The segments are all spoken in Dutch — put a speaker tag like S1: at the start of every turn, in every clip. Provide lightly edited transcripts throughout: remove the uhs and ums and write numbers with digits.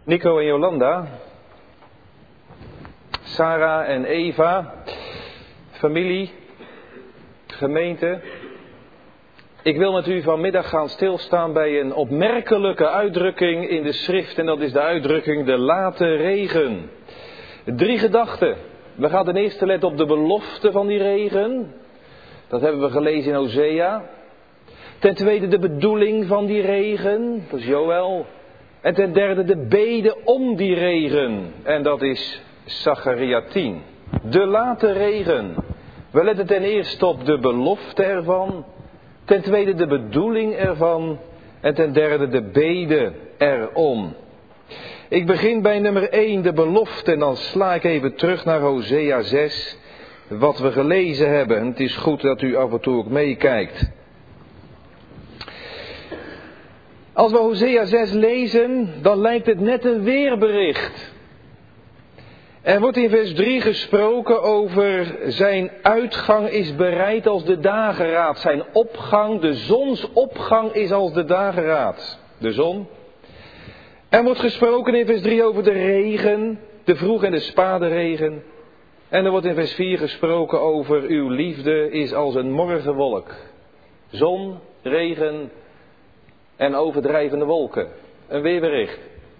S1: Nico en Jolanda, Sarah en Eva, familie, gemeente. Ik wil met u vanmiddag gaan stilstaan bij een opmerkelijke uitdrukking in de schrift. En dat is de uitdrukking de late regen. 3 gedachten. We gaan ten eerste letten op de belofte van die regen. Dat hebben we gelezen in Hosea. Ten tweede de bedoeling van die regen. Dat is Joël. En ten derde de bede om die regen. En dat is Zacharia 10. De late regen. We letten ten eerste op de belofte ervan. Ten tweede de bedoeling ervan. En ten derde de bede erom. Ik begin bij nummer 1, de belofte. En dan sla ik even terug naar Hosea 6. Wat we gelezen hebben. Het is goed dat u af en toe ook meekijkt. Als we Hosea 6 lezen, dan lijkt het net een weerbericht. Er wordt in vers 3 gesproken over zijn uitgang is bereid als de dageraad. Zijn opgang, de zonsopgang is als de dageraad. De zon. Er wordt gesproken in vers 3 over de regen, de vroeg- en de spade regen. En er wordt in vers 4 gesproken over uw liefde is als een morgenwolk. Zon, regen en overdrijvende wolken. Een weerbericht.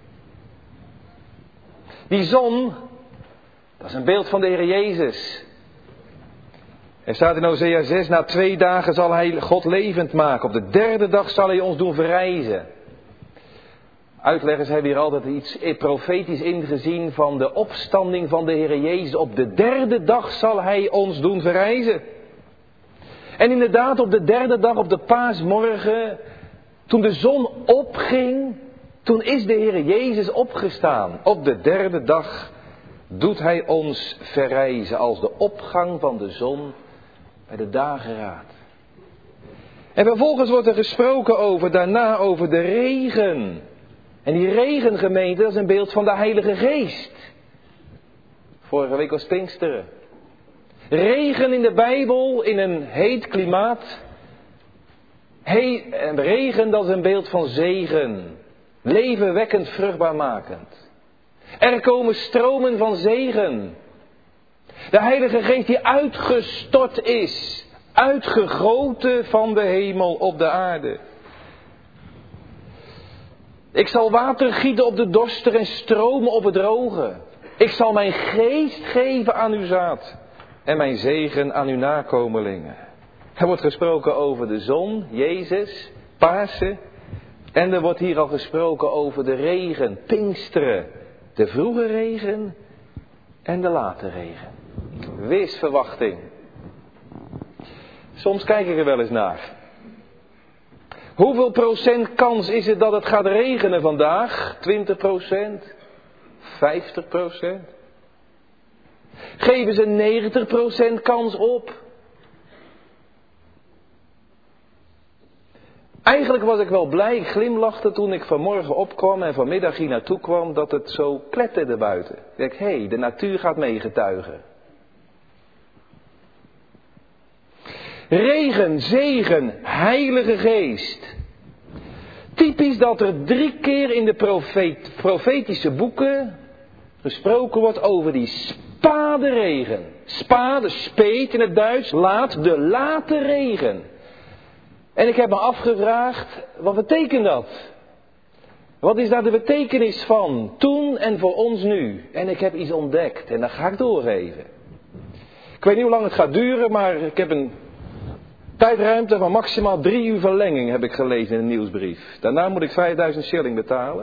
S1: Die zon, dat is een beeld van de Heer Jezus. Er staat in Hosea 6, na 2 dagen zal hij God levend maken. Op de 3e dag zal hij ons doen verrijzen. Uitleggers hebben hier altijd iets profetisch ingezien van de opstanding van de Heer Jezus. Op de 3e dag zal hij ons doen verrijzen. En inderdaad, op de 3e dag, op de paasmorgen, toen de zon opging, toen is de Heer Jezus opgestaan. Op de 3e dag doet hij ons verrijzen als de opgang van de zon bij de dageraad. En vervolgens wordt er gesproken daarna over de regen. En die regengemeente, dat is een beeld van de Heilige Geest. Vorige week was Pinksteren. Regen in de Bijbel, in een heet klimaat. Regen, dat is een beeld van zegen. Levenwekkend, vruchtbaarmakend. Er komen stromen van zegen. De Heilige Geest die uitgestort is. Uitgegoten van de hemel op de aarde. Ik zal water gieten op de dorster en stromen op het droge. Ik zal mijn geest geven aan uw zaad. En mijn zegen aan uw nakomelingen. Er wordt gesproken over de zon, Jezus, Pasen. En er wordt hier al gesproken over de regen, Pinksteren. De vroege regen en de late regen. Weersverwachting. Soms kijk ik er wel eens naar. Hoeveel procent kans is het dat het gaat regenen vandaag? 20%? 50%? Geven ze 90% kans op? Eigenlijk was ik wel blij, ik glimlachte toen ik vanmorgen opkwam en vanmiddag hier naartoe kwam dat het zo kletterde buiten. Ik denk, hé, de natuur gaat meegetuigen. Regen, zegen, Heilige Geest. Typisch dat er 3 keer in de profetische boeken gesproken wordt over die spaderegen. Spade, speet in het Duits, de late regen. En ik heb me afgevraagd, wat betekent dat? Wat is daar de betekenis van? Toen en voor ons nu. En ik heb iets ontdekt en dat ga ik doorgeven. Ik weet niet hoe lang het gaat duren, maar ik heb een tijdruimte van maximaal 3 uur verlenging heb ik gelezen in een nieuwsbrief. Daarna moet ik 5000 shilling betalen.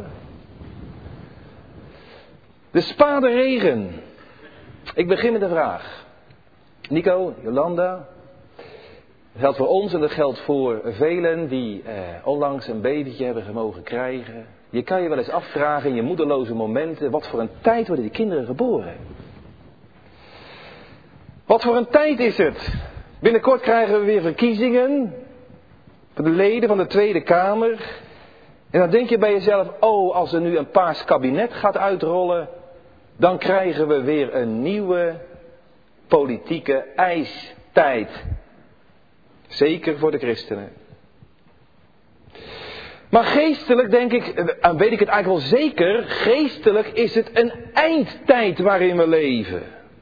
S1: De spade regen. Ik begin met een vraag. Nico, Jolanda. Dat geldt voor ons en dat geldt voor velen die onlangs een babytje hebben mogen krijgen. Je kan je wel eens afvragen in je moederloze momenten, wat voor een tijd worden die kinderen geboren? Wat voor een tijd is het? Binnenkort krijgen we weer verkiezingen voor de leden van de Tweede Kamer. En dan denk je bij jezelf, als er nu een paars kabinet gaat uitrollen, dan krijgen we weer een nieuwe politieke ijstijd. Zeker voor de christenen. Maar geestelijk denk ik, en weet ik het eigenlijk wel zeker, geestelijk is het een eindtijd waarin we leven.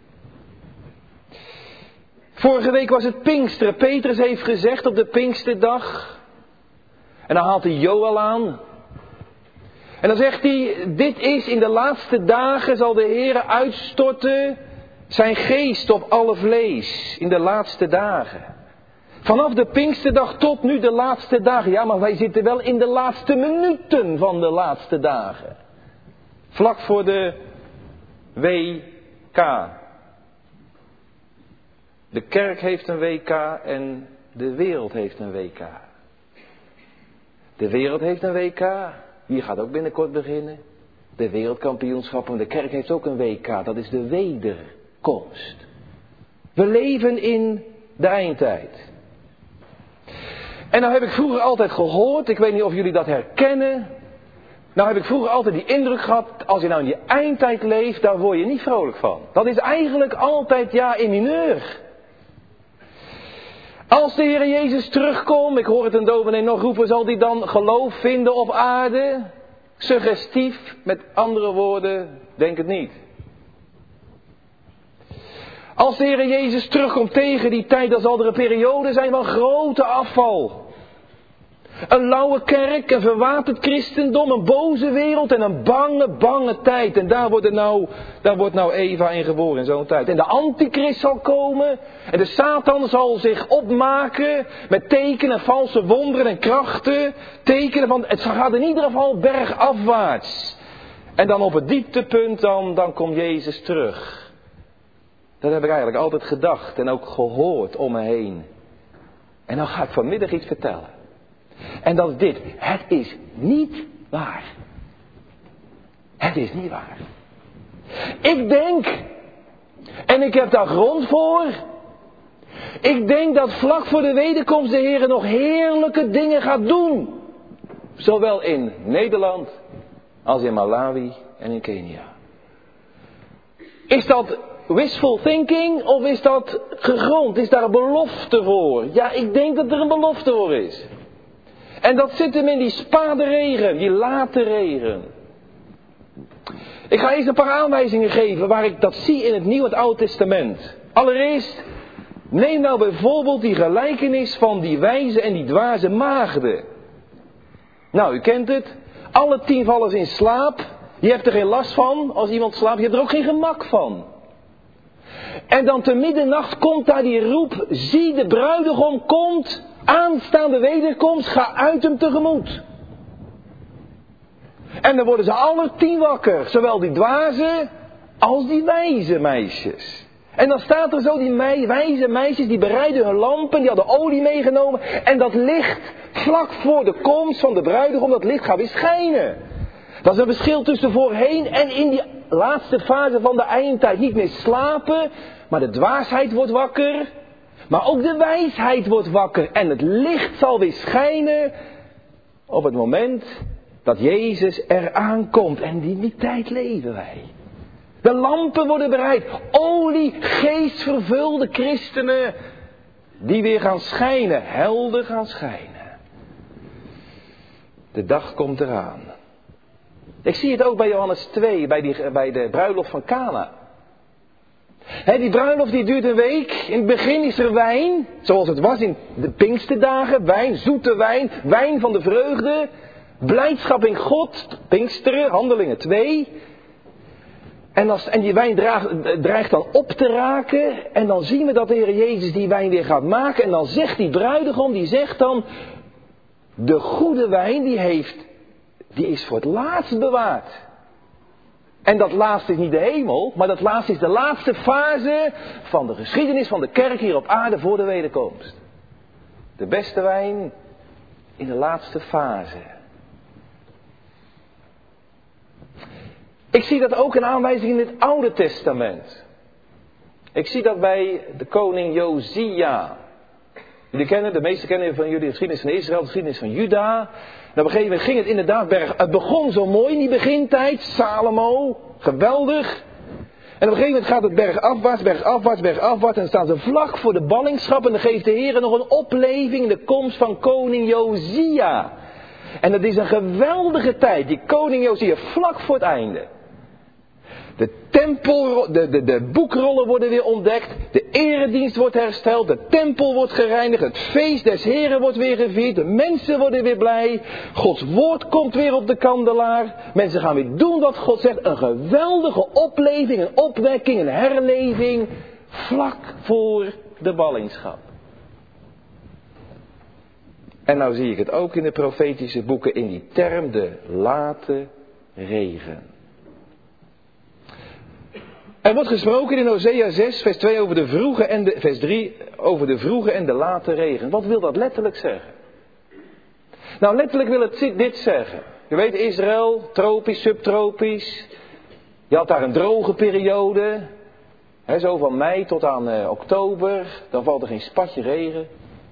S1: Vorige week was het Pinksteren. Petrus heeft gezegd op de Pinksterdag. En dan haalt hij Joël aan. En dan zegt hij, dit is in de laatste dagen zal de Heer uitstorten zijn geest op alle vlees. In de laatste dagen. Vanaf de Pinksterdag tot nu de laatste dagen. Ja, maar wij zitten wel in de laatste minuten van de laatste dagen. Vlak voor de WK. De kerk heeft een WK en de wereld heeft een WK. De wereld heeft een WK. Die gaat ook binnenkort beginnen. De wereldkampioenschappen. De kerk heeft ook een WK. Dat is de wederkomst. We leven in de eindtijd. En nou heb ik vroeger altijd gehoord, ik weet niet of jullie dat herkennen. Nou heb ik vroeger altijd die indruk gehad, als je nou in die eindtijd leeft, daar word je niet vrolijk van. Dat is eigenlijk altijd, in mineur. Als de Heer Jezus terugkomt, ik hoor het een dominee nog roepen, zal die dan geloof vinden op aarde? Suggestief, met andere woorden, denk het niet. Als de Heer Jezus terugkomt tegen die tijd, dan zal er een periode zijn van grote afval. Een lauwe kerk, een verwaterd christendom, een boze wereld en een bange tijd. En daar wordt nou Eva in geboren in zo'n tijd. En de antichrist zal komen en de Satan zal zich opmaken met tekenen, valse wonderen en krachten. Tekenen van, het gaat in ieder geval bergafwaarts. En dan op het dieptepunt, dan komt Jezus terug. Dat heb ik eigenlijk altijd gedacht en ook gehoord om me heen. En dan ga ik vanmiddag iets vertellen. En dat is dit. Het is niet waar. Het is niet waar. Ik denk, en ik heb daar grond voor. Ik denk dat vlak voor de wederkomst de Heer nog heerlijke dingen gaat doen. Zowel in Nederland als in Malawi en in Kenia. Is dat wishful thinking of is dat gegrond? Is daar een belofte voor? Ja, ik denk dat er een belofte voor is. En dat zit hem in die spade regen, die late regen. Ik ga eerst een paar aanwijzingen geven waar ik dat zie in het Nieuwe en het Oude Testament. Allereerst, neem nou bijvoorbeeld die gelijkenis van die wijze en die dwaze maagden. Nou, u kent het. Alle 10 vallen in slaap. Je hebt er geen last van als iemand slaapt. Je hebt er ook geen gemak van. En dan te middernacht komt daar die roep. Zie, de bruidegom komt. Aanstaande wederkomst. Ga uit hem tegemoet. En dan worden ze alle 10 wakker. Zowel die dwaze als die wijze meisjes. En dan staat er zo, die wijze meisjes, die bereiden hun lampen, die hadden olie meegenomen. En dat licht, vlak voor de komst van de bruidegom, dat licht gaat weer schijnen. Dat is een verschil tussen voorheen en in die laatste fase van de eindtijd. Niet meer slapen, maar de dwaasheid wordt wakker. Maar ook de wijsheid wordt wakker. En het licht zal weer schijnen op het moment dat Jezus eraan komt. En in die tijd leven wij. De lampen worden bereid. Olie, geestvervulde christenen die weer gaan schijnen. Helder gaan schijnen. De dag komt eraan. Ik zie het ook bij Johannes 2, bij de bruiloft van Kana. Die bruiloft die duurt een week. In het begin is er wijn, zoals het was in de Pinksterdagen. Wijn, zoete wijn, wijn van de vreugde. Blijdschap in God, Pinksteren, Handelingen 2. En die wijn dreigt dan op te raken. En dan zien we dat de Heer Jezus die wijn weer gaat maken. En dan zegt die bruidegom, die zegt dan, de goede wijn die is voor het laatst bewaard. En dat laatste is niet de hemel, maar dat laatste is de laatste fase van de geschiedenis van de kerk hier op aarde voor de wederkomst. De beste wijn in de laatste fase. Ik zie dat ook een aanwijzing in het Oude Testament. Ik zie dat bij de koning Josia. De meesten kennen van jullie de geschiedenis van Israël, de geschiedenis van Juda. En op een gegeven moment ging het inderdaad het begon zo mooi in die begintijd, Salomo, geweldig. En op een gegeven moment gaat het bergafwaarts. En dan staan ze vlak voor de ballingschap en dan geeft de Heer nog een opleving in de komst van koning Josia. En het is een geweldige tijd, die koning Josia, vlak voor het einde. De tempel, de boekrollen worden weer ontdekt. De eredienst wordt hersteld. De tempel wordt gereinigd. Het feest des Heren wordt weer gevierd. De mensen worden weer blij. Gods woord komt weer op de kandelaar. Mensen gaan weer doen wat God zegt. Een geweldige opleving, een opwekking, een herleving. Vlak voor de ballingschap. En nou zie ik het ook in de profetische boeken in die term, de late regen. Er wordt gesproken in Hosea 6, vers 2 over de vroege en vers 3 over de vroege en de late regen. Wat wil dat letterlijk zeggen? Nou, letterlijk wil het dit zeggen. Je weet, Israël, tropisch, subtropisch. Je had daar een droge periode. Zo van mei tot aan oktober. Dan valt er geen spatje regen.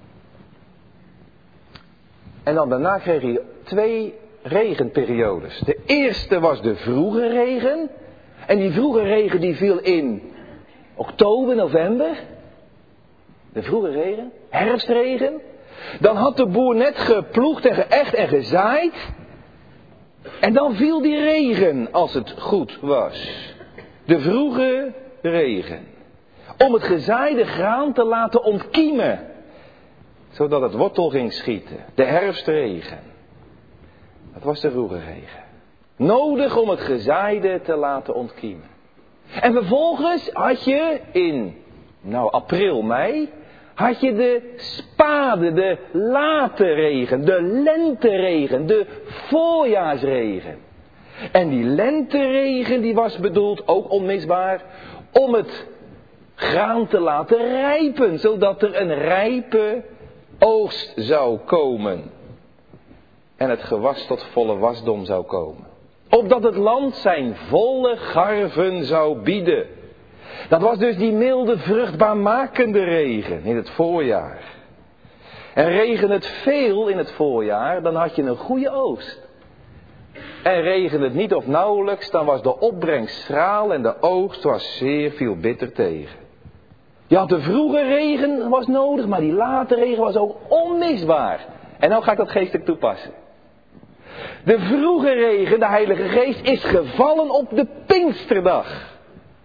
S1: En dan daarna kreeg je 2 regenperiodes. De eerste was de vroege regen. En die vroege regen die viel in oktober, november. De vroege regen, herfstregen. Dan had de boer net geploegd en geëcht en gezaaid. En dan viel die regen als het goed was. De vroege regen. Om het gezaaide graan te laten ontkiemen. Zodat het wortel ging schieten. De herfstregen. Dat was de vroege regen. Nodig om het gezaaide te laten ontkiemen. En vervolgens had je in april, mei, had je de spade, de late regen, de lenteregen, de voorjaarsregen. En die lenteregen die was bedoeld, ook onmisbaar, om het graan te laten rijpen, zodat er een rijpe oogst zou komen. En het gewas tot volle wasdom zou komen. Opdat het land zijn volle garven zou bieden. Dat was dus die milde, vruchtbaarmakende regen in het voorjaar. En regen het veel in het voorjaar, dan had je een goede oogst. En regen het niet of nauwelijks, dan was de opbrengst schraal en de oogst was zeer veel bitter tegen. Je had de vroege regen was nodig, maar die late regen was ook onmisbaar. En nou ga ik dat geestelijk toepassen. De vroege regen, de Heilige Geest, is gevallen op de Pinksterdag.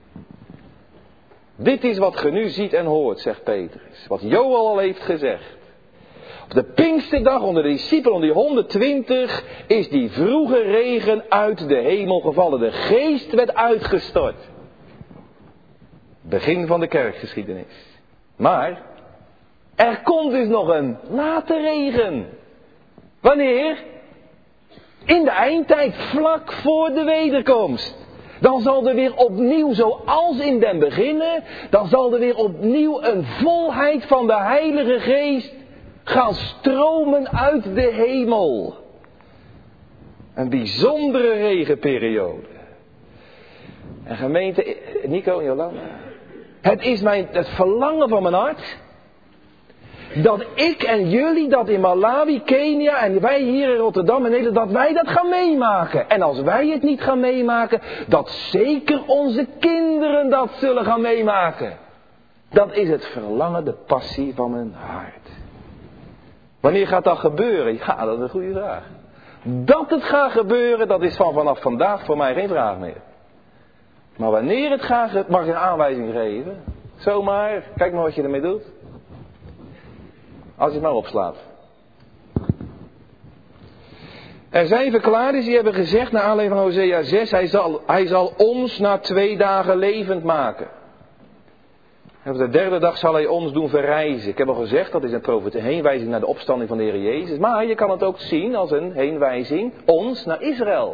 S1: Dit is wat ge nu ziet en hoort, zegt Petrus. Wat Joël al heeft gezegd. Op de Pinksterdag onder de discipelen, onder die 120, is die vroege regen uit de hemel gevallen. De Geest werd uitgestort. Begin van de kerkgeschiedenis. Maar er komt dus nog een late regen. Wanneer? In de eindtijd, vlak voor de wederkomst. Dan zal er weer opnieuw, zoals in den beginnen, dan zal er weer opnieuw een volheid van de Heilige Geest gaan stromen uit de hemel. Een bijzondere regenperiode. En gemeente, Nico en Jolanda, het is het verlangen van mijn hart, dat ik en jullie dat in Malawi, Kenia en wij hier in Rotterdam en Nederland, dat wij dat gaan meemaken. En als wij het niet gaan meemaken, dat zeker onze kinderen dat zullen gaan meemaken. Dat is het verlangen, de passie van mijn hart. Wanneer gaat dat gebeuren? Ja, dat is een goede vraag. Dat het gaat gebeuren, dat is vanaf vandaag voor mij geen vraag meer. Maar wanneer het gaat, mag je een aanwijzing geven. Zomaar, kijk maar wat je ermee doet. Als je het maar opslaat. Er zijn verklaarders die hebben gezegd, naar aanleiding van Hosea 6, hij zal ons na 2 dagen levend maken. En op de 3e dag zal hij ons doen verrijzen. Ik heb al gezegd, dat is een heenwijzing naar de opstanding van de Heer Jezus. Maar je kan het ook zien als een heenwijzing, ons naar Israël.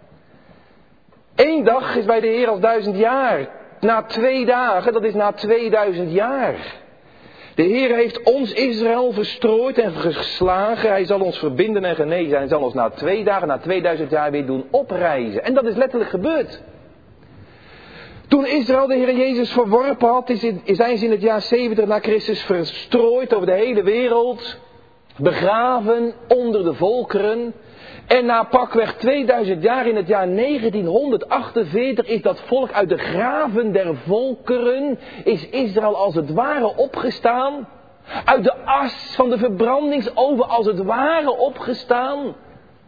S1: 1 dag is bij de Heer als 1000 jaar. Na 2 dagen, dat is na 2000 jaar. De Heer heeft ons Israël verstrooid en geslagen. Hij zal ons verbinden en genezen. Hij zal ons na 2 dagen, na 2000 jaar weer doen oprijzen. En dat is letterlijk gebeurd. Toen Israël de Heer Jezus verworpen had, zijn ze in het jaar 70 na Christus verstrooid over de hele wereld. Begraven onder de volkeren. En na pakweg 2000 jaar, in het jaar 1948, is dat volk uit de graven der volkeren, is Israël als het ware opgestaan. Uit de as van de verbrandingsoven als het ware opgestaan.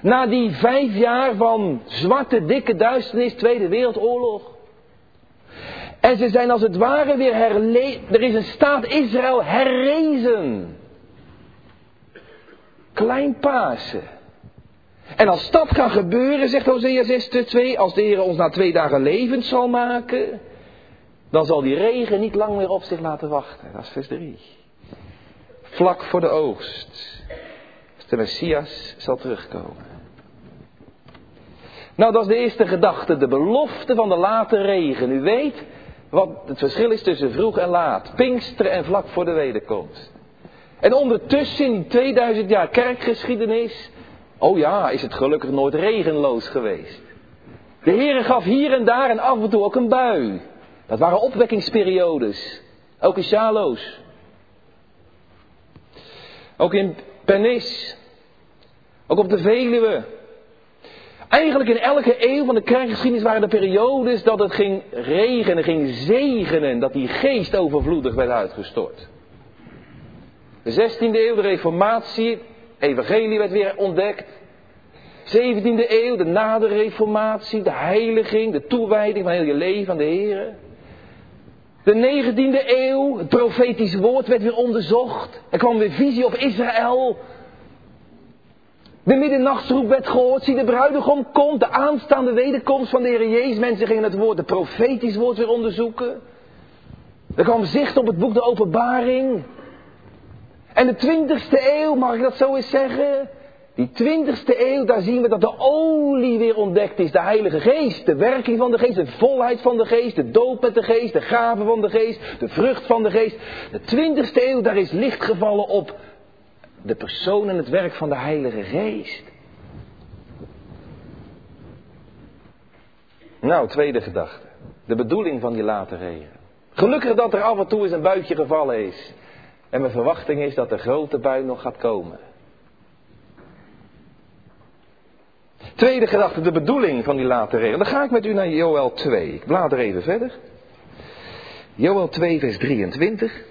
S1: Na die 5 jaar van zwarte, dikke duisternis, Tweede Wereldoorlog. En ze zijn als het ware weer er is een staat Israël herrezen. Klein Pasen. En als dat kan gebeuren, zegt Hosea 6:2, als de Heer ons na 2 dagen levend zal maken, dan zal die regen niet lang meer op zich laten wachten. Dat is vers 3. Vlak voor de oogst. Als de Messias zal terugkomen. Nou, dat is de eerste gedachte, de belofte van de late regen. U weet wat het verschil is tussen vroeg en laat. Pinksteren en vlak voor de wederkomst. En ondertussen in 2000 jaar kerkgeschiedenis, oh ja, is het gelukkig nooit regenloos geweest. De Heere gaf hier en daar en af en toe ook een bui. Dat waren opwekkingsperiodes. Ook in Sjaloos. Ook in Pernis. Ook op de Veluwe. Eigenlijk in elke eeuw van de kerkgeschiedenis waren er periodes dat het ging regenen, ging zegenen. Dat die geest overvloedig werd uitgestort. De 16e eeuw, de Reformatie, evangelie werd weer ontdekt. 17e eeuw, de na de Reformatie, de heiliging, de toewijding van heel je leven aan de Heer. De 19e eeuw, het profetisch woord werd weer onderzocht. Er kwam weer visie op Israël. De middernachtsroep werd gehoord, zie de bruidegom komt, de aanstaande wederkomst van de Heer Jezus. Mensen gingen het woord, het profetisch woord weer onderzoeken. Er kwam zicht op het boek de Openbaring. En de 20e eeuw, mag ik dat zo eens zeggen? Die 20e eeuw, daar zien we dat de olie weer ontdekt is. De Heilige Geest, de werking van de Geest, de volheid van de Geest, de doop met de Geest, de gave van de Geest, de vrucht van de Geest. De 20e eeuw, daar is licht gevallen op de persoon en het werk van de Heilige Geest. Nou, tweede gedachte. De bedoeling van die late regen. Gelukkig dat er af en toe eens een buitje gevallen is. En mijn verwachting is dat de grote bui nog gaat komen. Tweede gedachte, de bedoeling van die late regen. Dan ga ik met u naar Joël 2. Ik blader even verder. Joël 2 vers 23.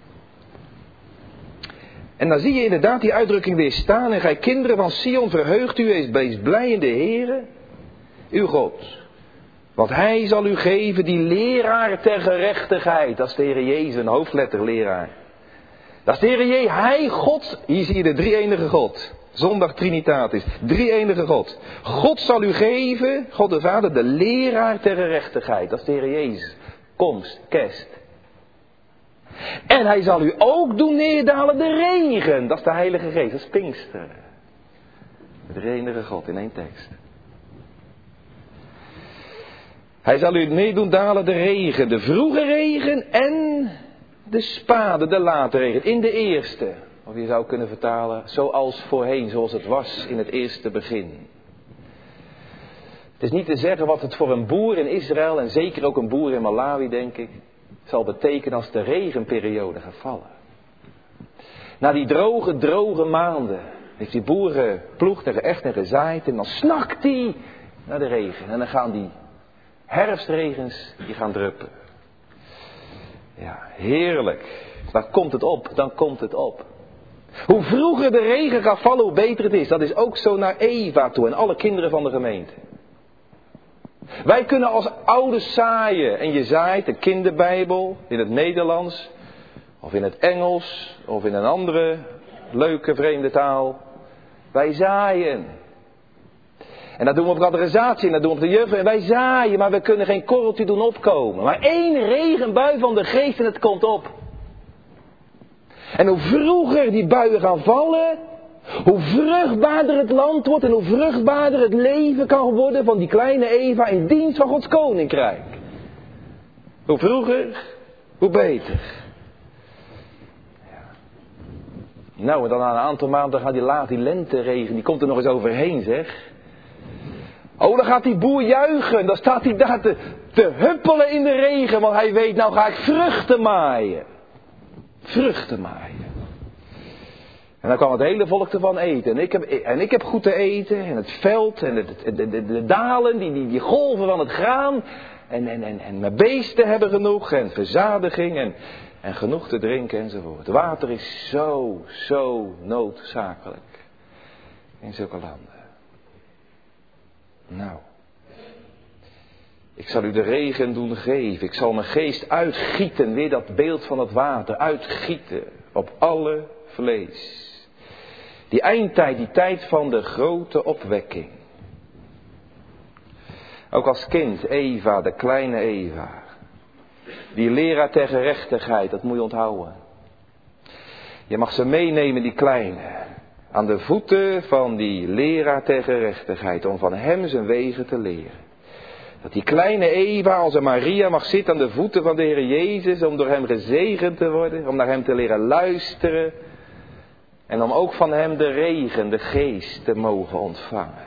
S1: En dan zie je inderdaad die uitdrukking weer staan. En gij kinderen van Sion, verheugt u, wees blij in de Heere, uw God. Want hij zal u geven die leraar ter gerechtigheid. Dat is de Heere Jezus, een hoofdletter leraar. Dat is de Heere Jezus, hij God. Hier zie je de drie-enige God. Zondag Trinitatis, drie-enige God. God zal u geven, God de Vader, de leraar ter gerechtigheid. Dat is de Heere Jezus. Komst, kerst. En hij zal u ook doen neerdalen de regen. Dat is de Heilige Geest, dat is Pinkster. De drie-enige God in één tekst. Hij zal u neerdoen dalen de regen, de vroege regen en de spade, de late regen. In de eerste, of je zou kunnen vertalen, zoals voorheen, zoals het was in het eerste begin. Het is niet te zeggen wat het voor een boer in Israël en zeker ook een boer in Malawi, denk ik, zal betekenen als de regenperiode gaat vallen. Na die droge maanden heeft die boer geploegd en geëcht en gezaaid en dan snakt hij naar de regen. En dan gaan die herfstregens, die gaan druppen. Ja, heerlijk. Dan komt het op, dan komt het op. Hoe vroeger de regen gaat vallen, hoe beter het is. Dat is ook zo naar Eva toe en alle kinderen van de gemeente. Wij kunnen als ouders zaaien. En je zaait de kinderbijbel in het Nederlands. Of in het Engels. Of in een andere leuke vreemde taal. Wij zaaien. En dat doen we op catechisatie en dat doen we op de jeugd. En wij zaaien, maar we kunnen geen korreltje doen opkomen. Maar één regenbui van de geest en het komt op. En hoe vroeger die buien gaan vallen, hoe vruchtbaarder het land wordt en hoe vruchtbaarder het leven kan worden van die kleine Eva in dienst van Gods koninkrijk. Hoe vroeger, hoe beter. Ja. Nou, en dan na een aantal maanden gaat die lenteregen, die komt er nog eens overheen, zeg. Oh, dan gaat die boer juichen, dan staat hij daar te huppelen in de regen, want hij weet, nou ga ik vruchten maaien. Vruchten maaien. En dan kwam het hele volk ervan eten. En ik heb goed te eten. En het veld en de dalen, die golven van het graan. En mijn beesten hebben genoeg. En verzadiging en genoeg te drinken enzovoort. Water is zo noodzakelijk in zulke landen. Nou, ik zal u de regen doen geven. Ik zal mijn geest uitgieten, weer dat beeld van het water, uitgieten op alle vlees. Die eindtijd, die tijd van de grote opwekking. Ook als kind, Eva, de kleine Eva. Die leraar ter gerechtigheid, dat moet je onthouden. Je mag ze meenemen, die kleine. Aan de voeten van die leraar ter gerechtigheid. Om van hem zijn wegen te leren. Dat die kleine Eva als een Maria mag zitten aan de voeten van de Heer Jezus. Om door hem gezegend te worden. Om naar hem te leren luisteren. En om ook van hem de regen, de geest te mogen ontvangen.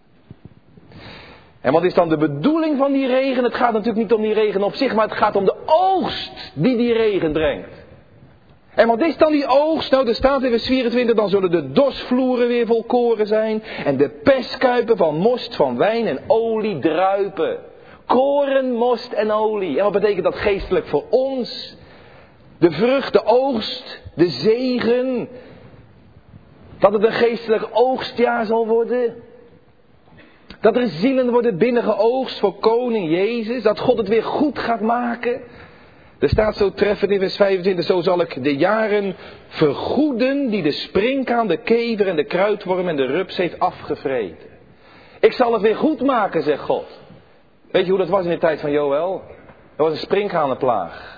S1: En wat is dan de bedoeling van die regen? Het gaat natuurlijk niet om die regen op zich, maar het gaat om de oogst die regen brengt. En wat is dan die oogst? Nou, er staat in vers 24, dan zullen de dorsvloeren weer volkoren zijn. En de perskuipen van most, van wijn en olie druipen. Koren, most en olie. En wat betekent dat geestelijk voor ons? De vrucht, de oogst, de zegen. Dat het een geestelijk oogstjaar zal worden. Dat er zielen worden binnengeoogst voor koning Jezus. Dat God het weer goed gaat maken. Er staat zo treffend in vers 25. Zo zal ik de jaren vergoeden die de sprinkhaan, de kever en de kruidworm en de rups heeft afgevreten. Ik zal het weer goed maken, zegt God. Weet je hoe dat was in de tijd van Joël? Er was een sprinkhanenplaag.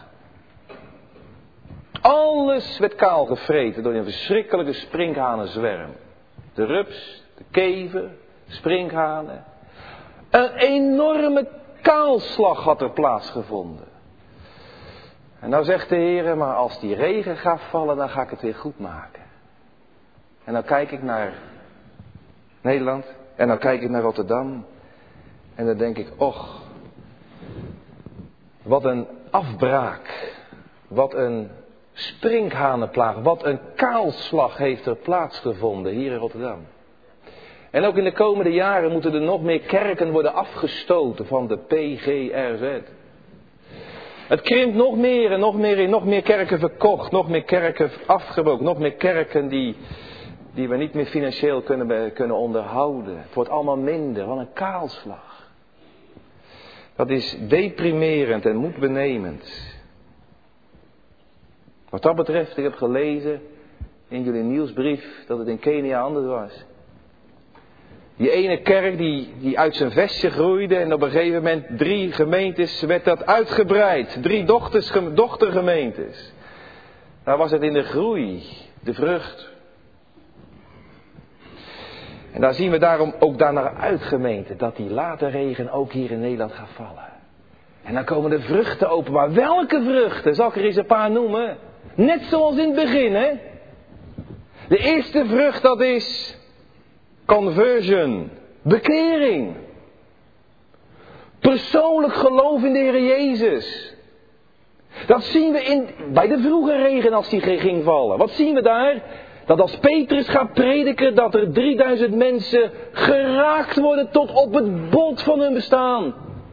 S1: Alles werd kaal gevreten door een verschrikkelijke sprinkhanenzwerm. De rups, de kever, sprinkhanen. Een enorme kaalslag had er plaatsgevonden. En nou zegt de Heer, maar als die regen gaat vallen, dan ga ik het weer goed maken. En dan kijk ik naar Nederland. En dan kijk ik naar Rotterdam. En dan denk ik, och, wat een afbraak. Wat een sprinkhanenplaag. Wat een kaalslag heeft er plaatsgevonden hier in Rotterdam. En ook in de komende jaren moeten er nog meer kerken worden afgestoten van de PGRZ. Het krimpt nog meer en nog meer kerken verkocht, nog meer kerken afgebroken, nog meer kerken die we niet meer financieel kunnen onderhouden. Het wordt allemaal minder, wat een kaalslag. Dat is deprimerend en moedbenemend. Wat dat betreft, ik heb gelezen in jullie nieuwsbrief dat het in Kenia anders was. Die ene kerk die uit zijn vestje groeide en op een gegeven moment 3 gemeentes werd dat uitgebreid. 3 dochtergemeentes. Daar was het in de groei, de vrucht. En daar zien we daarom ook daarnaar uit, gemeente, dat die late regen ook hier in Nederland gaat vallen. En dan komen de vruchten open. Maar welke vruchten? Zal ik er eens een paar noemen? Net zoals in het begin, hè? De eerste vrucht, dat is conversion, bekering. Persoonlijk geloof in de Heer Jezus. Dat zien we bij de vroege regen als die ging vallen. Wat zien we daar? Dat als Petrus gaat prediken, dat er 3000 mensen geraakt worden tot op het bot van hun bestaan.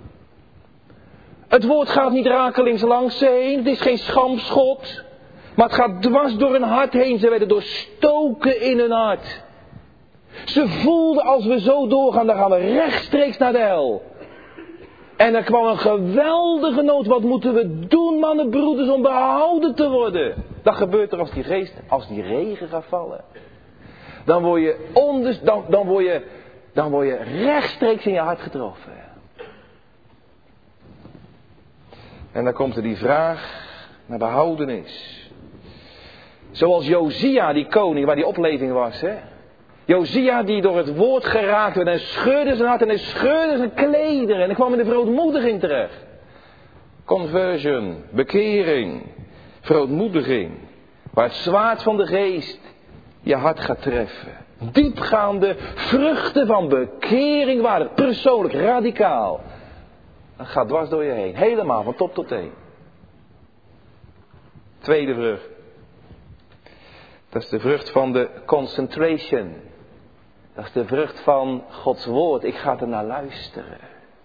S1: Het woord gaat niet rakelings langs ze heen, het is geen schampschot. Maar het gaat dwars door hun hart heen, ze werden doorstoken in hun hart. Ze voelden, als we zo doorgaan, dan gaan we rechtstreeks naar de hel. En er kwam een geweldige nood. Wat moeten we doen, mannen, broeders, om behouden te worden? Dat gebeurt er als die regen gaat vallen. Dan word je rechtstreeks in je hart getroffen. En dan komt er die vraag naar behoudenis. Zoals Josia, die koning, waar die opleving was, hè. Josia die door het woord geraakt werd en scheurde zijn hart en hij scheurde zijn klederen en hij kwam in de verootmoediging terecht. Conversion, bekering, verootmoediging, waar het zwaard van de geest je hart gaat treffen. Diepgaande vruchten van bekering waren persoonlijk, radicaal. Dat gaat dwars door je heen, helemaal van top tot teen. Tweede vrucht. Dat is de vrucht van de concentration. Dat is de vrucht van Gods woord. Ik ga er naar luisteren.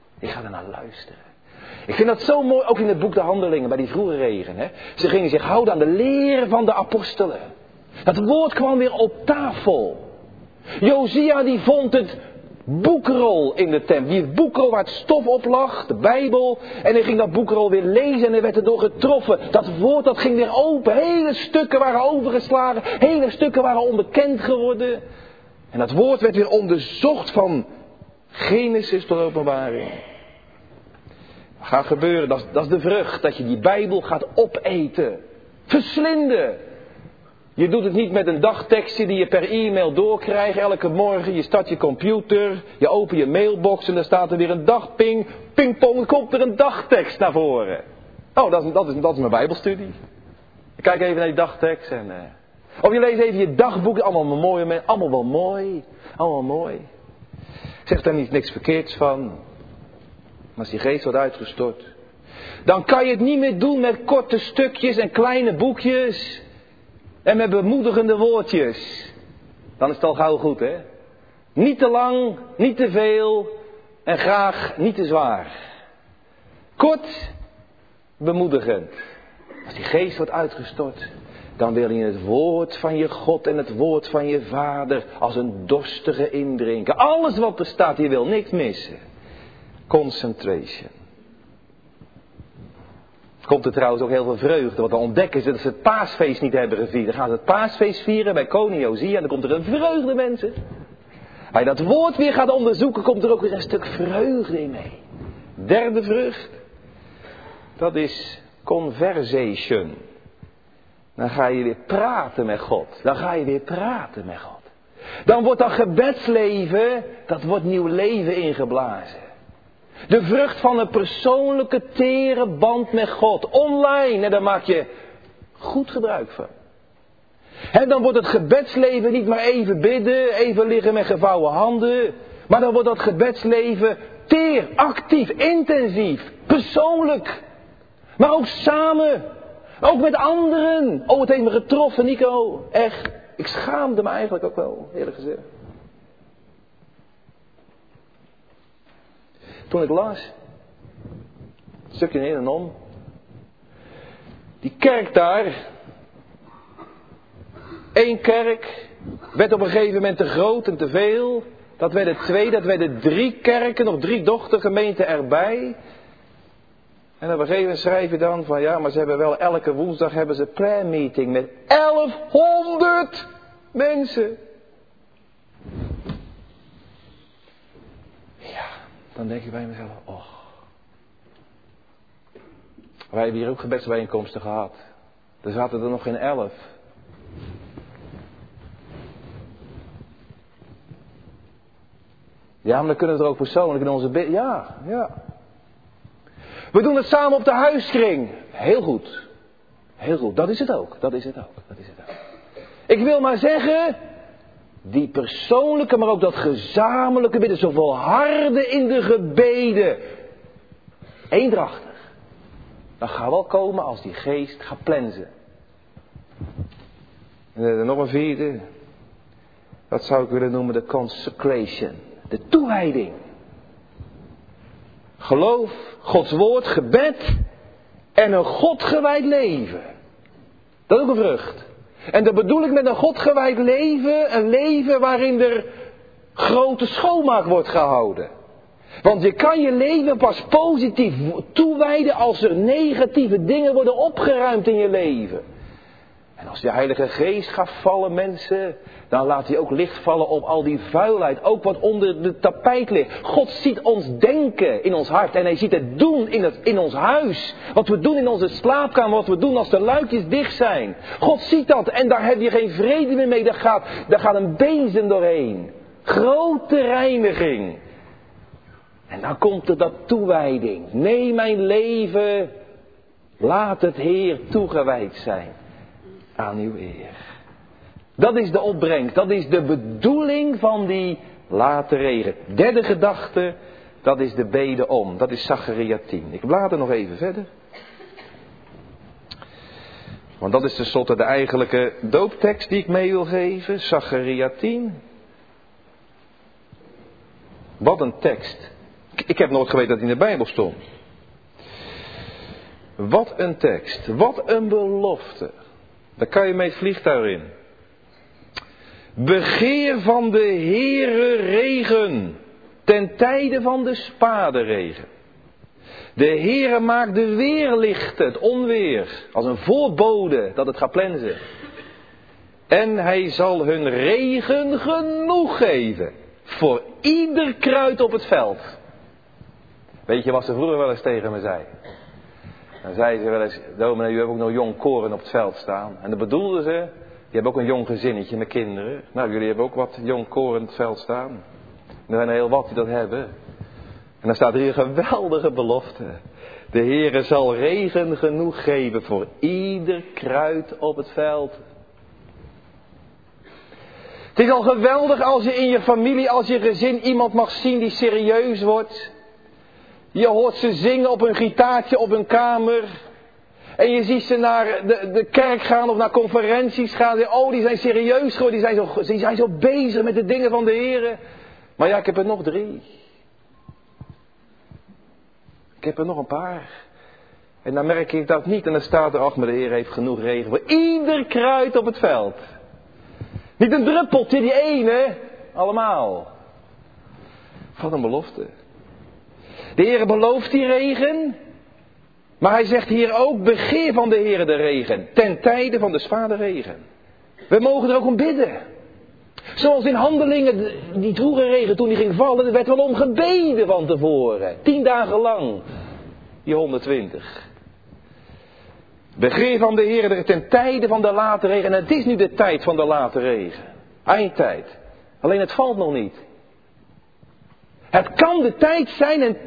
S1: Ik vind dat zo mooi, ook in het boek De Handelingen, bij die vroege regen. Hè? Ze gingen zich houden aan de leer van de apostelen. Dat woord kwam weer op tafel. Josia die vond het boekrol in de tempel. Die boekrol waar het stof op lag, de Bijbel. En hij ging dat boekrol weer lezen en hij werd erdoor getroffen. Dat woord dat ging weer open. Hele stukken waren overgeslagen. Hele stukken waren onbekend geworden. En dat woord werd weer onderzocht van Genesis tot Openbaring. Wat gaat gebeuren? Dat is de vrucht. Dat je die Bijbel gaat opeten. Verslinden. Je doet het niet met een dagtekstje die je per e-mail doorkrijgt. Elke morgen, je start je computer, je opent je mailbox en dan staat er weer een dagping. Pingpong, komt er een dagtekst naar voren. Oh, dat is mijn Bijbelstudie. Ik kijk even naar die dagtekst en... Of je leest even je dagboek, allemaal mooi, allemaal wel mooi. Allemaal mooi. Ik zeg daar niks verkeerds van. Maar als die geest wordt uitgestort, dan kan je het niet meer doen met korte stukjes en kleine boekjes. En met bemoedigende woordjes. Dan is het al gauw goed, hè? Niet te lang, niet te veel en graag niet te zwaar. Kort, bemoedigend. Als die geest wordt uitgestort, dan wil je het woord van je God en het woord van je Vader als een dorstige indrinken. Alles wat er staat, je wil niks missen. Concentration. Komt er trouwens ook heel veel vreugde. Want dan ontdekken ze dat ze het paasfeest niet hebben gevierd. Dan gaan ze het paasfeest vieren bij koning Josia. En dan komt er een vreugde, mensen. Als je dat woord weer gaat onderzoeken, komt er ook weer een stuk vreugde in mee. Derde vrucht. Dat is conversation. Dan ga je weer praten met God. Dan wordt dat gebedsleven, dat wordt nieuw leven ingeblazen. De vrucht van een persoonlijke tere band met God. Online. En daar maak je goed gebruik van. En dan wordt het gebedsleven niet maar even bidden. Even liggen met gevouwen handen. Maar dan wordt dat gebedsleven teer, actief, intensief. Persoonlijk. Maar ook samen. Ook met anderen. Oh, het heeft me getroffen, Nico. Echt. Ik schaamde me eigenlijk ook wel, eerlijk gezegd. Toen ik las, een stukje in en om, die kerk daar, 1 kerk, werd op een gegeven moment te groot en te veel. Dat werden 2, dat werden 3 kerken, nog 3 dochtergemeenten erbij. En op een gegeven moment schrijf je dan van ja, maar ze hebben wel elke woensdag hebben ze prayer meeting met 1100 mensen. Ja, dan denk je bij mezelf, oh. Wij hebben hier ook gebedsbijeenkomsten gehad. Er zaten er nog geen 11. Ja, maar dan kunnen we het er ook persoonlijk in onze ja. We doen het samen op de huiskring. Heel goed. Dat is het ook. Ik wil maar zeggen, die persoonlijke, maar ook dat gezamenlijke bidden, zo volharden in de gebeden. Eendrachtig. Dat gaat wel komen als die geest gaat plensen. En nog een 4e. Dat zou ik willen noemen de consecration. De toewijding. Geloof, Gods woord, gebed en een Godgewijd leven. Dat is ook een vrucht. En dat bedoel ik met een Godgewijd leven, een leven waarin er grote schoonmaak wordt gehouden. Want je kan je leven pas positief toewijden als er negatieve dingen worden opgeruimd in je leven. En als de Heilige Geest gaat vallen, mensen, dan laat hij ook licht vallen op al die vuilheid. Ook wat onder de tapijt ligt. God ziet ons denken in ons hart. En hij ziet het doen in ons huis. Wat we doen in onze slaapkamer. Wat we doen als de luikjes dicht zijn. God ziet dat. En daar heb je geen vrede meer mee. Daar gaat een bezem doorheen. Grote reiniging. En dan komt er dat toewijding. Nee, mijn leven. Laat het Heer toegewijd zijn. Aan uw eer. Dat is de opbrengst. Dat is de bedoeling van die late regen. Derde gedachte. Dat is de bede om. Dat is Zacharia 10. Ik blader nog even verder. Want dat is tenslotte de eigenlijke dooptekst die ik mee wil geven. Zacharia 10. Wat een tekst. Ik heb nooit geweten dat het in de Bijbel stond. Wat een tekst. Wat een belofte. Daar kan je mee het vliegtuig in. Begeer van de Heere regen. ten tijde van de spaderegen. De Heere maakt de weerlichten, het onweer, als een voorbode dat het gaat plensen. En hij zal hun regen genoeg geven, voor ieder kruid op het veld. Weet je wat ze vroeger wel eens tegen me zei? Dan zei ze wel eens, dominee, u hebt ook nog jong koren op het veld staan. En dan bedoelden ze, je hebt ook een jong gezinnetje met kinderen. Nou, jullie hebben ook wat jong koren op het veld staan. Er zijn er heel wat die dat hebben. En dan staat er hier een geweldige belofte. De Heere zal regen genoeg geven voor ieder kruid op het veld. Het is al geweldig als je in je familie, als je gezin iemand mag zien die serieus wordt. Je hoort ze zingen op een gitaartje op hun kamer. En je ziet ze naar de kerk gaan of naar conferenties gaan. Oh, die zijn serieus geworden, die zijn zo bezig met de dingen van de Heere. Maar ja, ik heb er nog 3. Ik heb er nog een paar. En dan merk ik dat niet. En dan staat er, ach, maar de Heer heeft genoeg regen voor ieder kruid op het veld. Niet een druppeltje, die ene. Allemaal. Wat een belofte. De Heer belooft die regen. Maar hij zegt hier ook, begeer van de Heer de regen. Ten tijde van de spaderegen. We mogen er ook om bidden. Zoals in Handelingen, die vroege regen toen die ging vallen, er werd wel om gebeden van tevoren. 10 dagen lang. Die 120. Begeer van de Heer ten tijde van de late regen. En het is nu de tijd van de late regen. Eindtijd. Alleen het valt nog niet. Het kan de tijd zijn en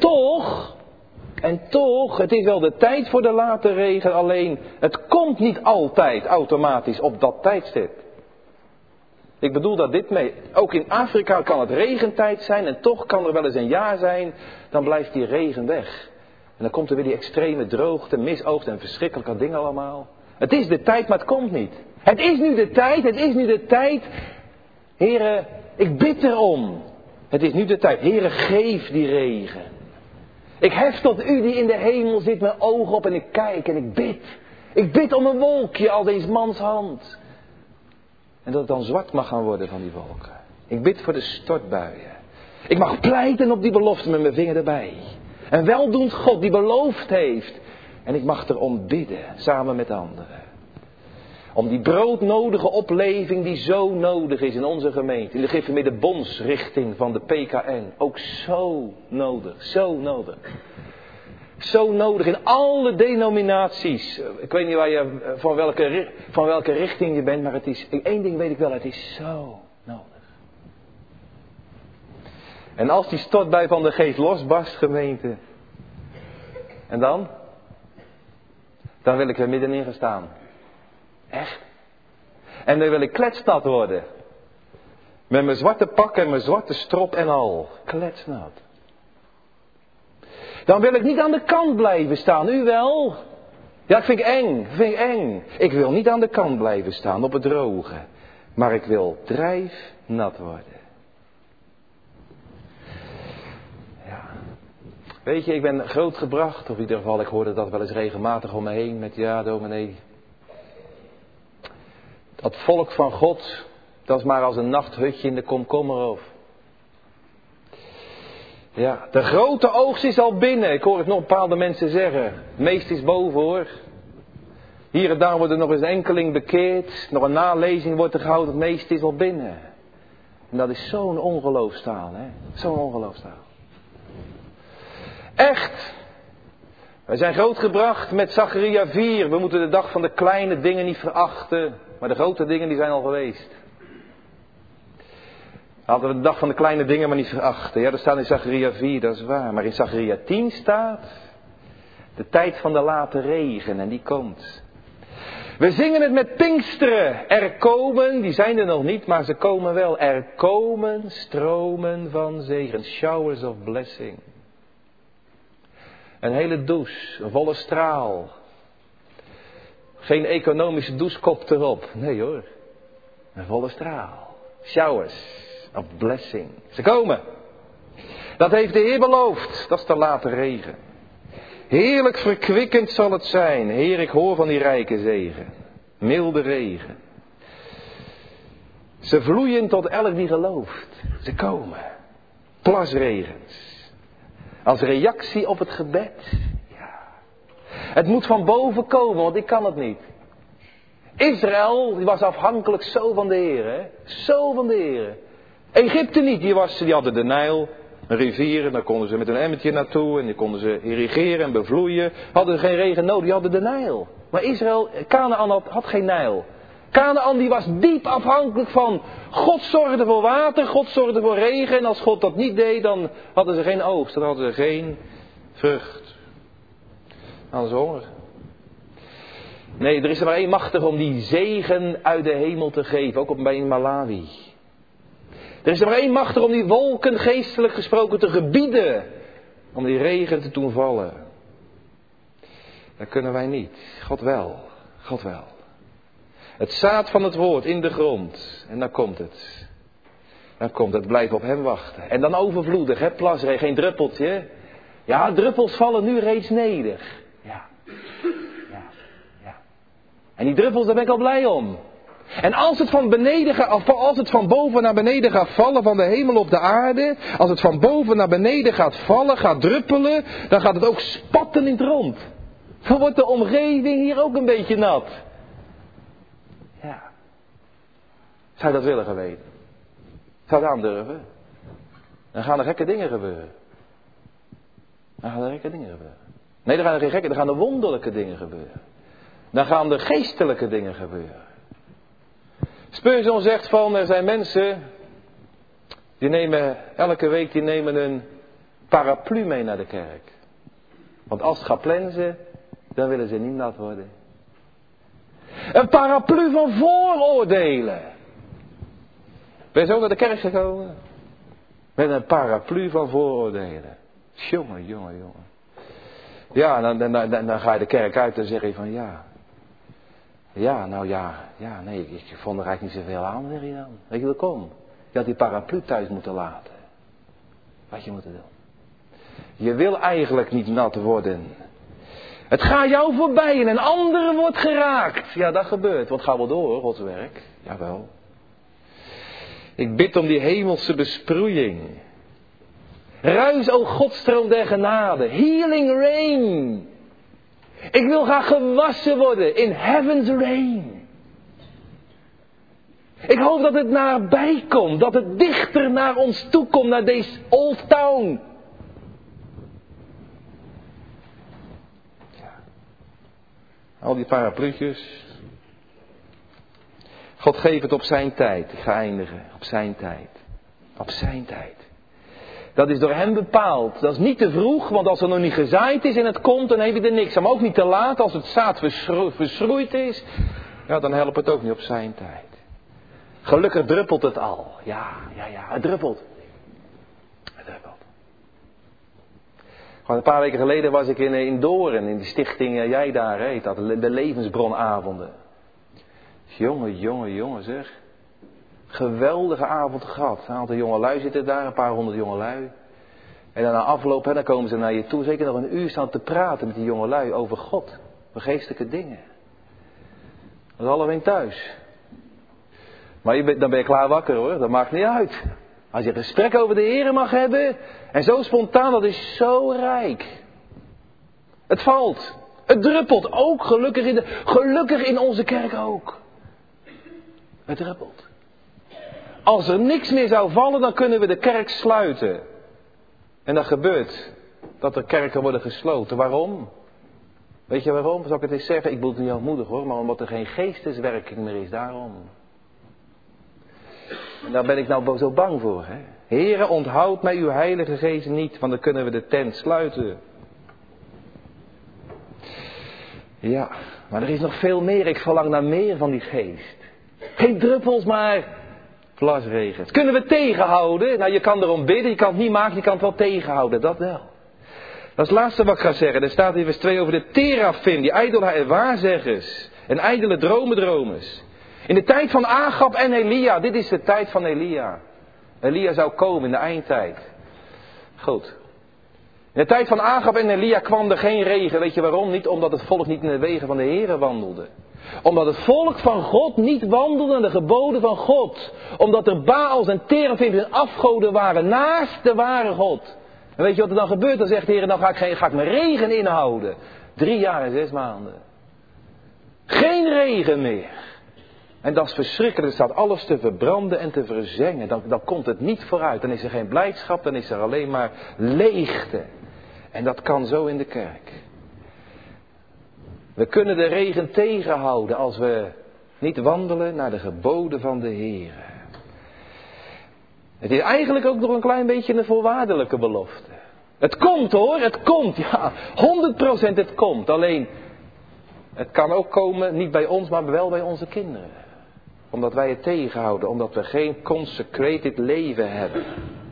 S1: toch, het is wel de tijd voor de late regen. Alleen, het komt niet altijd automatisch op dat tijdstip. Ik bedoel daar dit mee. Ook in Afrika kan het regentijd zijn en toch kan er wel eens een jaar zijn. Dan blijft die regen weg. En dan komt er weer die extreme droogte, misoogst en verschrikkelijke dingen allemaal. Het is de tijd, maar het komt niet. Het is nu de tijd. Heere, ik bid erom. Het is nu de tijd. Heere, geef die regen. Ik hef tot u die in de hemel zit mijn ogen op en ik kijk en ik bid. Ik bid om een wolkje als eens mans hand. En dat het dan zwart mag gaan worden van die wolken. Ik bid voor de stortbuien. Ik mag pleiten op die belofte met mijn vinger erbij. Een weldoend God die beloofd heeft. En ik mag erom bidden, samen met anderen. Om die broodnodige opleving die zo nodig is in onze gemeente. In de gereformeerde van de PKN. Ook zo nodig, zo nodig. Zo nodig in alle denominaties. Ik weet niet waar je, van welke richting je bent, maar het is, één ding weet ik wel, het is zo nodig. En als die stortbui van de geest losbarst, gemeente. En dan? Dan wil ik er middenin gaan staan. Echt. En dan wil ik kletsnat worden. Met mijn zwarte pak en mijn zwarte strop en al. Kletsnat. Dan wil ik niet aan de kant blijven staan. U wel? Ja, dat vind ik eng. Ik wil niet aan de kant blijven staan op het droge. Maar ik wil drijfnat worden. Ja. Weet je, ik ben grootgebracht. Of in ieder geval, ik hoorde dat wel eens regelmatig om me heen. Met ja, dominee. Dat volk van God, dat is maar als een nachthutje in de komkommerhof. Ja, de grote oogst is al binnen. Ik hoor het nog bepaalde mensen zeggen. Het meest is boven hoor. Hier en daar wordt er nog eens een enkeling bekeerd. Nog een nalezing wordt er gehouden. Het meest is al binnen. En dat is zo'n ongeloofstaal. Hè? Zo'n ongeloofstaal. Echt. Wij zijn grootgebracht met Zacharia 4. We moeten de dag van de kleine dingen niet verachten. Maar de grote dingen die zijn al geweest. Hadden we de dag van de kleine dingen maar niet verachten. Ja, dat staat in Zacharia 4, dat is waar. Maar in Zacharia 10 staat de tijd van de late regen en die komt. We zingen het met Pinksteren. Er komen, die zijn er nog niet, maar ze komen wel. Er komen stromen van zegen. Showers of blessing. Een hele douche, een volle straal. Geen economische douchekop erop. Nee hoor. Een volle straal. Showers of blessing. Ze komen. Dat heeft de Heer beloofd. Dat is de late regen. Heerlijk verkwikkend zal het zijn. Heer, ik hoor van die rijke zegen. Milde regen. Ze vloeien tot elk die gelooft. Ze komen. Plasregens. Als reactie op het gebed. Ja. Het moet van boven komen, want ik kan het niet. Israël, die was afhankelijk zo van de Heer. Hè? Zo van de Heer. Egypte niet, die hadden de Nijl, een rivier, en daar konden ze met een emmertje naartoe en die konden ze irrigeren en bevloeien. Hadden ze geen regen nodig, die hadden de Nijl. Maar Israël, Kanaan had geen Nijl. Kanaan die was diep afhankelijk van God zorgde voor water, God zorgde voor regen. En als God dat niet deed, dan hadden ze geen oogst, dan hadden ze geen vrucht. Dan hadden ze honger. Nee, er is er maar één machtig om die zegen uit de hemel te geven, ook op bij Malawi. Er is er maar één machtig om die wolken geestelijk gesproken te gebieden. Om die regen te doen vallen. Dat kunnen wij niet. God wel. God wel. Het zaad van het woord in de grond. En dan komt het. Dan komt het. Blijf op hem wachten. En dan overvloedig. Hè? Plasregen. Geen druppeltje. Ja, druppels vallen nu reeds neder. Ja. En die druppels, daar ben ik al blij om. En als het van boven naar beneden gaat vallen, van de hemel op de aarde, als het van boven naar beneden gaat vallen, gaat druppelen, dan gaat het ook spatten in het rond. Dan wordt de omgeving hier ook een beetje nat. Ja. Zou je dat willen geweten? Zou je het aandurven? Dan gaan er gekke dingen gebeuren. Nee, dan gaan er geen gekke, dan gaan er wonderlijke dingen gebeuren. Dan gaan er geestelijke dingen gebeuren. Spurgeon zegt van, er zijn mensen, die nemen elke week een paraplu mee naar de kerk. Want als het gaat plensen, dan willen ze niet nat worden. Een paraplu van vooroordelen. Ben je zo naar de kerk gekomen? Met een paraplu van vooroordelen. Jongen. Ja, dan ga je de kerk uit en zeg je van ja. Ja, nee, ik vond er eigenlijk niet zoveel aan, zeg je dan. Weet je wat kom? Je had die paraplu thuis moeten laten. Wat je moet doen. Je wil eigenlijk niet nat worden. Het gaat jou voorbij en een ander wordt geraakt. Ja, dat gebeurt, want ga wel door, Gods werk. Jawel. Ik bid om die hemelse besproeiing. Ruis, o Godstroom der genade. Healing rain. Ik wil graag gewassen worden in heaven's rain. Ik hoop dat het nabij komt. Dat het dichter naar ons toe komt. Naar deze old town. Ja. Al die parapluutjes. God geeft het op zijn tijd. Ik ga eindigen. Op zijn tijd. Op zijn tijd. Dat is door hem bepaald. Dat is niet te vroeg, want als er nog niet gezaaid is en het komt, dan heb je er niks aan. Maar ook niet te laat, als het zaad verschroeid is, ja, dan helpt het ook niet op zijn tijd. Gelukkig druppelt het al. Ja, het druppelt. Het druppelt. Gewoon een paar weken geleden was ik in Doorn, in de stichting, jij daar heet dat, de levensbronavonden. Jongen zeg. Geweldige avond gehad. Een aantal jongelui zitten daar, een paar honderd jongelui. En dan na afloop, dan komen ze naar je toe. Zeker nog een uur staan te praten met die jongelui over God. Over geestelijke dingen. Dat is allemaal thuis. Maar dan ben je klaar wakker hoor, dat maakt niet uit. Als je een gesprek over de Heer mag hebben. En zo spontaan, dat is zo rijk. Het valt. Het druppelt ook, gelukkig in onze kerk ook. Het druppelt. Als er niks meer zou vallen, dan kunnen we de kerk sluiten. En dat gebeurt. Dat er kerken worden gesloten. Waarom? Weet je waarom? Zal ik het eens zeggen? Ik bedoel het niet aanmoedig hoor, maar omdat er geen geesteswerking meer is. Daarom. En daar ben ik nou zo bang voor. Hè? Heere, onthoud mij uw heilige geest niet, want dan kunnen we de tent sluiten. Ja, maar er is nog veel meer. Ik verlang naar meer van die geest. Geen druppels, maar plasregens. Kunnen we tegenhouden? Nou, je kan erom bidden, je kan het niet maken, je kan het wel tegenhouden. Dat wel. Dat is het laatste wat ik ga zeggen. Er staat in vers 2 over de terafim, die ijdele en waarzeggers. En ijdele dromers. In de tijd van Agab en Elia. Dit is de tijd van Elia. Elia zou komen in de eindtijd. Goed. In de tijd van Agab en Elia kwam er geen regen. Weet je waarom? Niet omdat het volk niet in de wegen van de Here wandelde. Omdat het volk van God niet wandelde in de geboden van God. Omdat er Baals en Terafim en afgoden waren naast de ware God. En weet je wat er dan gebeurt? Dan zegt de Heer, dan ga ik mijn regen inhouden. 3 jaar en 6 maanden. Geen regen meer. En dat is verschrikkelijk. Er staat alles te verbranden en te verzengen. Dan komt het niet vooruit. Dan is er geen blijdschap. Dan is er alleen maar leegte. En dat kan zo in de kerk. We kunnen de regen tegenhouden als we niet wandelen naar de geboden van de Heer. Het is eigenlijk ook nog een klein beetje een voorwaardelijke belofte. Het komt hoor, het komt. Ja, 100% het komt. Alleen, het kan ook komen, niet bij ons, maar wel bij onze kinderen. Omdat wij het tegenhouden, omdat we geen consecrated leven hebben.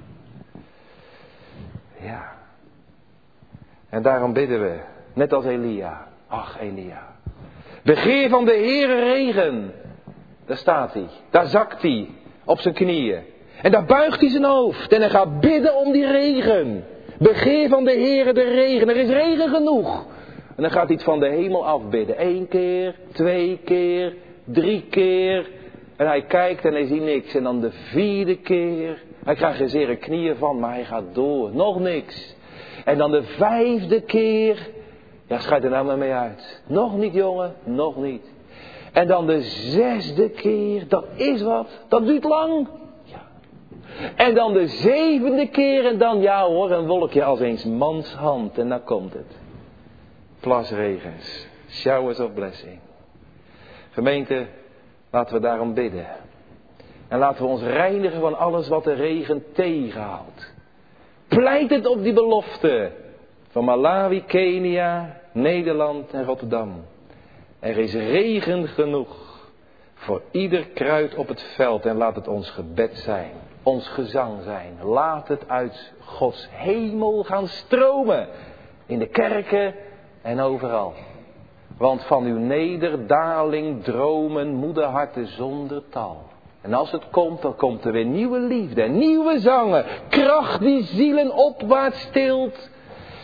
S1: Ja. En daarom bidden we, net als Elia. Ach, Elia. Begeer van de Heere regen. Daar staat hij. Daar zakt hij. Op zijn knieën. En daar buigt hij zijn hoofd. En hij gaat bidden om die regen. Begeer van de Heere de regen. Er is regen genoeg. En dan gaat hij het van de hemel afbidden. 1 keer, 2 keer, 3 keer. En hij kijkt en hij ziet niks. En dan de 4e keer. Hij krijgt er zeer knieën van, maar hij gaat door. Nog niks. En dan de 5e keer. Ja, schijt er nou maar mee uit. Nog niet, jongen, nog niet. En dan de 6e keer, dat is wat, dat duurt lang. Ja. En dan de 7e keer en dan, ja hoor, een wolkje als eens mans hand. En dan komt het. Plasregens, showers of blessing. Gemeente, laten we daarom bidden. En laten we ons reinigen van alles wat de regen tegenhoudt. Pleit het op die belofte van Malawi, Kenia, Nederland en Rotterdam. Er is regen genoeg voor ieder kruid op het veld en laat het ons gebed zijn, ons gezang zijn. Laat het uit Gods hemel gaan stromen, in de kerken en overal. Want van uw nederdaling dromen moederharten zonder tal. En als het komt, dan komt er weer nieuwe liefde en nieuwe zangen, kracht die zielen opwaarts stilt.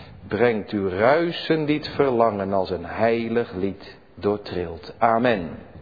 S1: Brengt uw ruisen dit verlangen als een heilig lied doortrilt. Amen.